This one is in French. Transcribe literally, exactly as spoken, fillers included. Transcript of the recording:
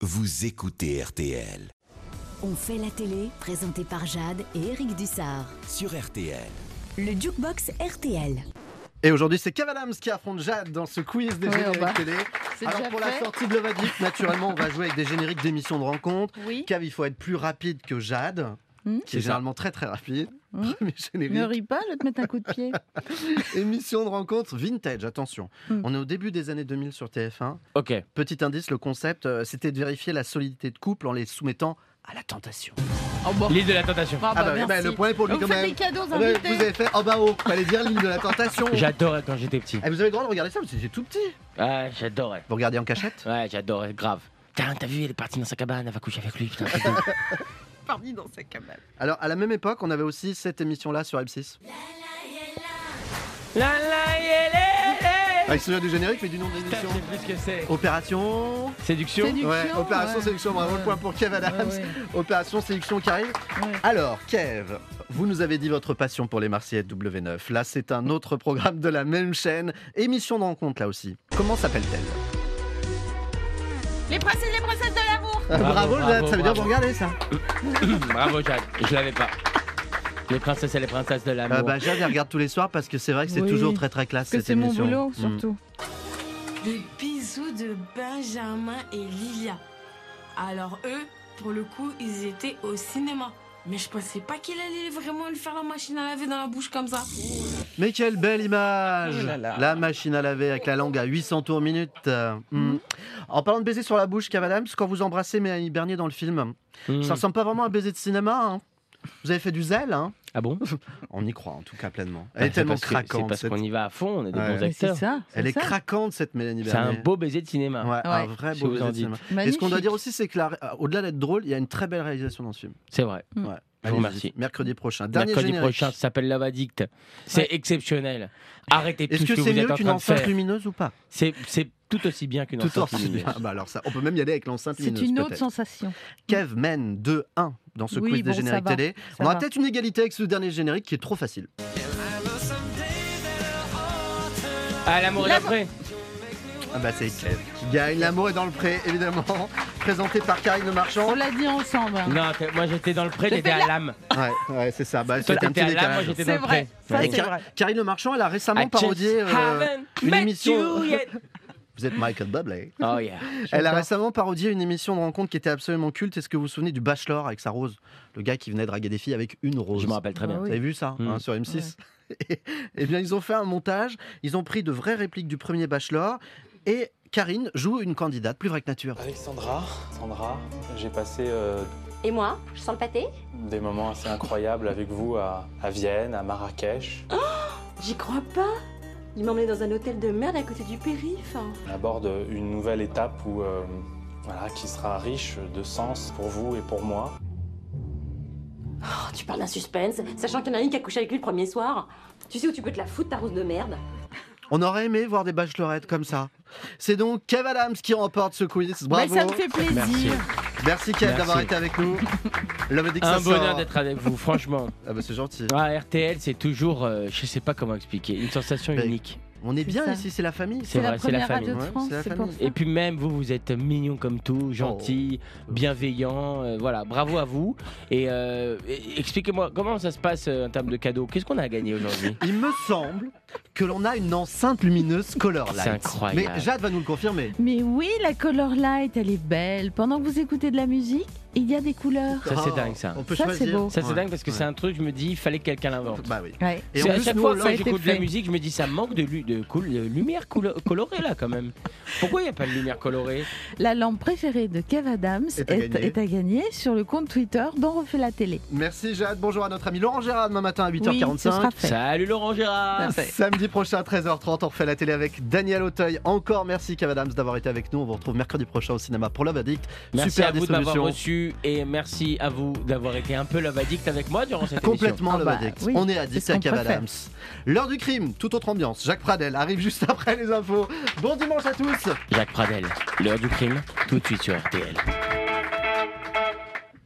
vous écoutez R T L. On fait la télé, présenté par Jade et Eric Dussard. Sur R T L. Le Jukebox R T L. Et aujourd'hui, c'est Kev Adams qui affronte Jade dans ce quiz des Oui, génériques bah, télé. Alors pour fait. La sortie de Love Addict, naturellement, on va jouer avec des génériques d'émissions de rencontres. Oui. Kev, il faut être plus rapide que Jade, mmh. qui est, est généralement très très rapide. Mmh. Ne ris pas, je vais te mettre un coup de pied. Émission de rencontre vintage, attention. Mmh. On est au début des années deux mille sur T F un. Ok. Petit indice, le concept, euh, c'était de vérifier la solidité de couple en les soumettant à la tentation. Oh bon. L'île de la tentation. Ah bah, ah bah, bah, le point est pour lui vous quand même. Vous faites des cadeaux aux ah bah, invités. Vous avez fait en bas haut, fallait dire l'île de la tentation. J'adorais quand j'étais petit. Et vous avez le droit de regarder ça, parce que c'est tout petit. Ouais, j'adorais. Vous regardez en cachette? Ouais, j'adorais, grave. Putain, t'as vu, elle est partie dans sa cabane, elle va coucher avec lui, putain. Partie dans sa cabane. Alors, à la même époque, on avait aussi cette émission-là sur M six. La la yélé. Ah, il se souvient du générique, mais du nom de l'émission. Je sais plus ce que c'est. Opération... Séduction. Séduction. Ouais, Opération ouais. Séduction, bravo, ouais. le point pour Kev Adams. Ouais, ouais. Opération Séduction qui arrive. Ouais. Alors, Kev, vous nous avez dit votre passion pour les Marseillais de W neuf. Là, c'est un autre programme de la même chaîne. Émission de rencontre, là aussi. Comment s'appelle-t-elle? Les princesses et les princesses de l'amour. Bravo, Bravo, Jade, bravo, ça veut dire bravo. vous regardez ça. Bravo, Jade. Je l'avais pas. Les princesses et les princesses de l'amour. Euh, bah, Jade, elle regarde tous les soirs parce que c'est vrai que c'est Oui. toujours très très classe Parce que cette c'est mon émission. boulot, Mm. surtout. Le bisou de Benjamin et Lilia. Alors eux, pour le coup, ils étaient au cinéma. Mais je pensais pas qu'il allait vraiment lui faire la machine à laver dans la bouche comme ça. Mais quelle belle image! Oh là là. La machine à laver avec la langue à huit cents tours minute. Euh, mm. En parlant de baiser sur la bouche, Kev Adams, quand vous embrassez Mélanie Bernier dans le film, Mmh. ça ressemble pas vraiment à un baiser de cinéma. Hein. Vous avez fait du zèle, hein? Ah bon? On y croit en tout cas pleinement. Elle Bah, est tellement parce que- craquante. C'est parce cette- qu'on y va à fond, on est des Ouais. bons Mais c'est acteurs. ça. Elle est ça. craquante cette Mélanie C'est Bernier. un beau baiser de cinéma. Ouais, un Ouais. vrai Je beau vous baiser en de dis. cinéma. Et Magnifique. ce qu'on doit dire aussi, c'est que la- au-delà d'être drôle, il y a une très belle réalisation dans ce film. C'est vrai. Mm. Ouais. Je vous Allez-y, remercie. Mercredi prochain. Dernier Mercredi générique. prochain, ça s'appelle Love Addict. C'est Ouais. exceptionnel. Arrêtez tout Est-ce ce que que c'est vous êtes mieux en qu'une train de enceinte faire. lumineuse ou pas? C'est c'est tout aussi bien qu'une Tout enceinte aussi lumineuse. bien. Bah alors ça, on peut même y aller avec l'enceinte C'est lumineuse. une autre peut-être. sensation. Kev mène deux un dans ce Oui, quiz bon, des ça génériques va. télé. Ça On aura va. peut-être une égalité avec ce dernier générique qui est trop facile. Ah, l'amour est après. Ah bah c'est Kev qui gagne. L'amour est dans le pré, évidemment. Présenté par Karine Le Marchand. On l'a dit ensemble. hein. Non, t'es- moi j'étais dans le pré, J'ai t'étais fait à la- l'âme. Ouais, ouais, c'est ça. Bah, Toi c'était un t'étais petit à l'âme, moi décalage. j'étais dans C'est le pré. vrai. Ça, Et c'est Car- vrai. Karine Le Marchand, elle a récemment I just parodié euh, haven't une met émission. you yet. Vous êtes Michael Bublé. Oh yeah. Elle a J'adore. récemment parodié une émission de rencontre qui était absolument culte. Est-ce que vous vous souvenez du Bachelor avec sa rose? Le gars qui venait draguer des filles avec une rose. Je me rappelle très bien. Ah Vous oui. avez vu ça Mm. hein, sur M six? Eh bien, ils ont fait un montage. Ils ont pris de vraies répliques du premier Bachelor. Et Karine joue une candidate plus vraie que nature. Avec Sandra, Sandra, j'ai passé euh, Et moi, je sens le pâté? des moments assez incroyables avec vous à, à Vienne, à Marrakech. J'y crois pas. Il m'a emmené dans un hôtel de merde à côté du périph'. On aborde une nouvelle étape où, euh, voilà, qui sera riche de sens pour vous et pour moi. Oh, tu parles d'un suspense, sachant qu'il y en a une qui a couché avec lui le premier soir. Tu sais où tu peux te la foutre, ta rose de merde? On aurait aimé voir des bachelorettes comme ça. C'est donc Kev Adams qui remporte ce quiz. Bah, Bravo. ça me fait plaisir. Merci. Merci Kev Merci. d'avoir été avec nous. Love Addict, ça Un bonheur sort. d'être avec vous, franchement. Ah bah c'est gentil. Ah, R T L, c'est toujours, euh, je sais pas comment expliquer, une sensation Ben, unique. On est C'est bien ça. ici, c'est la famille. C'est C'est la vrai, c'est la première famille. radio de Ouais, France, c'est la c'est pour famille. ça. Et puis même vous, vous êtes mignon comme tout, gentil, Oh. bienveillant, euh, voilà, bravo à vous. Et, euh, et- expliquez-moi comment ça se passe euh, en termes de cadeaux. Qu'est-ce qu'on a à gagner aujourd'hui? Il me semble que l'on a une enceinte lumineuse Color Light. C'est incroyable. Mais Jade va nous le confirmer. Mais oui, la Color Light, elle est belle. Pendant que vous écoutez de la musique, il y a des couleurs. Ça, c'est Oh, dingue, ça. On peut Ça, choisir. c'est beau. Ça c'est Ouais, dingue parce que ouais. c'est un truc, je me dis, il fallait que quelqu'un l'invente. Bah oui. Ouais. Et C'est en à plus, chaque nous, fois on que l'a- j'écoute de la fait. musique, je me dis ça manque de, lu- de, cool- de lumière couleur- colorée là quand même. Pourquoi il n'y a pas de lumière colorée? La lampe préférée de Kev Adams Est à est, gagner. est à gagner sur le compte Twitter dont refait la télé. Merci Jade. Bonjour à notre ami Laurent Gérard demain matin à huit heures Oui, quarante-cinq. ce sera fait. Salut Laurent Gérard. Parfait. Samedi prochain à treize heures trente, on refait la télé avec Daniel Auteuil. Encore merci Kev Adams d'avoir été avec nous. On vous retrouve mercredi prochain au cinéma pour Love Addict. Merci Super à vous de m'avoir dissolution. reçu et merci à vous d'avoir été un peu Love Addict avec moi durant cette émission. Complètement Ah Love bah, Addict. oui, On est c'est addict ce à qu'on Kev préfère. Adams. L'heure du crime, toute autre ambiance. Jacques Pradel arrive juste après les infos. Bon dimanche à tous. Jacques Pradel, l'heure du crime, tout de suite sur R T L.